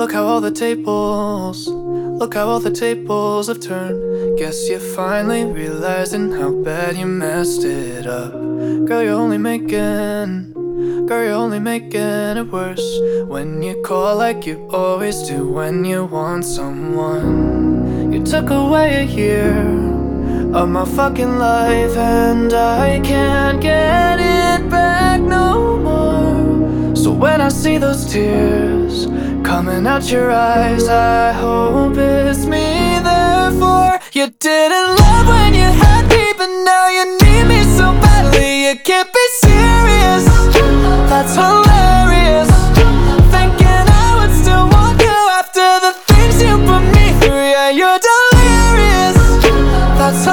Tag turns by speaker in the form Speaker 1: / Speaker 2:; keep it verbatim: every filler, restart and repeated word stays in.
Speaker 1: Look how all the tables, look how all the tables have turned. Guess you're finally realizing how bad you messed it up. Girl, you're only making, girl, you're only making it worse when you call like you always do when you want someone. You took away a year of my fucking life, and I can't get it back no more. So when I see those tears coming out your eyes, I hope it's me, therefore you didn't